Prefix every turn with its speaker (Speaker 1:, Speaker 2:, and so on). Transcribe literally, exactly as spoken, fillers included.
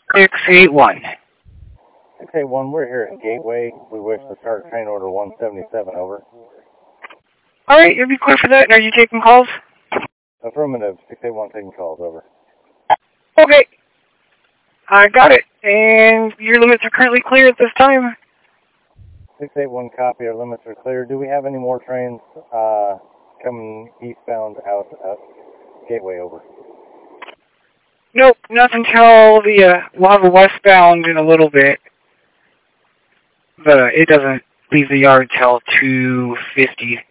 Speaker 1: six eight one.
Speaker 2: six eight one, we're here at Gateway. We wish to start train order one seventy-seven, over.
Speaker 1: Alright, you'll be clear for that. Are you taking calls?
Speaker 2: Affirmative, six eight one taking calls, over.
Speaker 1: Okay. I got it. And your limits are currently clear at this time?
Speaker 2: six eight one, copy. Our limits are clear. Do we have any more trains uh, coming eastbound out at Gateway, over?
Speaker 1: Nope, not until the, uh, we'll have a westbound in a little bit. But uh, it doesn't leave the yard till two fifty.